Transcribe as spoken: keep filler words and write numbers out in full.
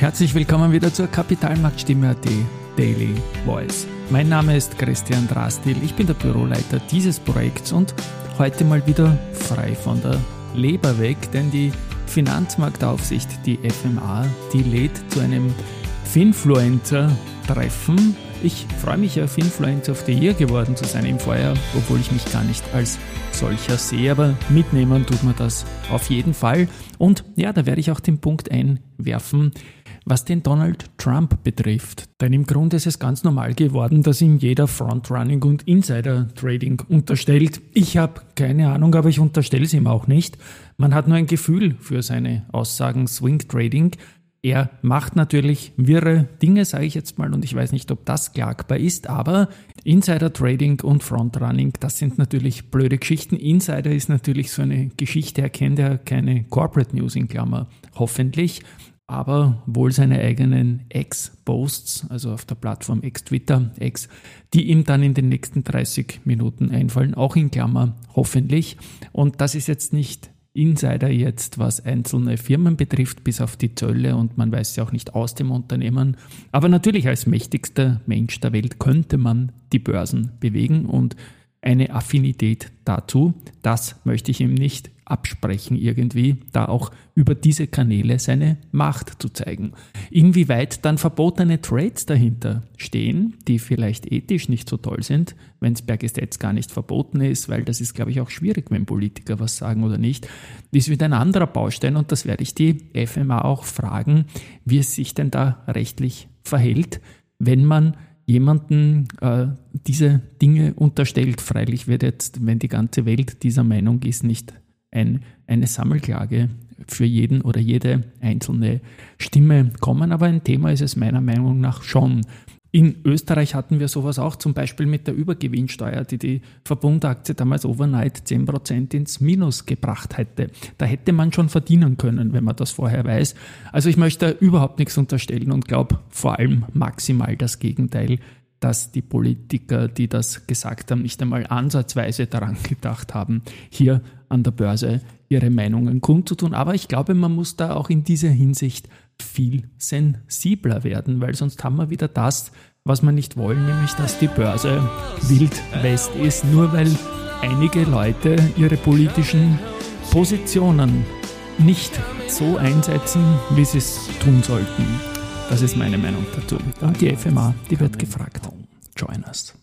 Herzlich willkommen wieder zur Kapitalmarktstimme.at Daily Voice. Mein Name ist Christian Drastil, ich bin der Büroleiter dieses Projekts und heute mal wieder frei von der Leber weg, denn die Finanzmarktaufsicht, die F M A, die lädt zu einem Finfluencer-Treffen. Ich freue mich auf Influencer of the Year geworden zu sein im Vorjahr, obwohl ich mich gar nicht als solcher sehe, aber mitnehmen tut man das auf jeden Fall. Und ja, da werde ich auch den Punkt einwerfen, was den Donald Trump betrifft. Denn im Grunde ist es ganz normal geworden, dass ihm jeder Frontrunning und Insider-Trading unterstellt. Ich habe keine Ahnung, aber ich unterstelle es ihm auch nicht. Man hat nur ein Gefühl für seine Aussagen Swing-Trading. Er macht natürlich wirre Dinge, sage ich jetzt mal, und ich weiß nicht, ob das klagbar ist, aber Insider-Trading und Frontrunning, das sind natürlich blöde Geschichten. Insider ist natürlich so eine Geschichte, er kennt ja keine Corporate News in Klammer, hoffentlich, aber wohl seine eigenen X-Posts, also auf der Plattform X-Twitter, X, die ihm dann in den nächsten dreißig Minuten einfallen, auch in Klammer, hoffentlich. Und das ist jetzt nicht Insider jetzt, was einzelne Firmen betrifft, bis auf die Zölle, und man weiß ja auch nicht aus dem Unternehmen. Aber natürlich als mächtigster Mensch der Welt könnte man die Börsen bewegen und eine Affinität dazu, das möchte ich ihm nicht absprechen irgendwie, da auch über diese Kanäle seine Macht zu zeigen. Inwieweit dann verbotene Trades dahinter stehen, die vielleicht ethisch nicht so toll sind, wenn es per Gesetz gar nicht verboten ist, weil das ist, glaube ich, auch schwierig, wenn Politiker was sagen oder nicht, ist wieder ein anderer Baustein, und das werde ich die F M A auch fragen, wie es sich denn da rechtlich verhält, wenn man jemanden äh, diese Dinge unterstellt. Freilich wird jetzt, wenn die ganze Welt dieser Meinung ist, nicht ein, eine Sammelklage für jeden oder jede einzelne Stimme kommen, aber ein Thema ist es meiner Meinung nach schon. In Österreich hatten wir sowas auch, zum Beispiel mit der Übergewinnsteuer, die die Verbundaktie damals overnight zehn Prozent ins Minus gebracht hätte. Da hätte man schon verdienen können, wenn man das vorher weiß. Also ich möchte überhaupt nichts unterstellen und glaube vor allem maximal das Gegenteil, dass die Politiker, die das gesagt haben, nicht einmal ansatzweise daran gedacht haben, hier an der Börse ihre Meinungen kundzutun. Aber ich glaube, man muss da auch in dieser Hinsicht viel sensibler werden, weil sonst haben wir wieder das, was wir nicht wollen, nämlich dass die Börse Wild West ist, nur weil einige Leute ihre politischen Positionen nicht so einsetzen, wie sie es tun sollten. Das ist meine Meinung dazu. Und die F M A, die wird gefragt. Join us.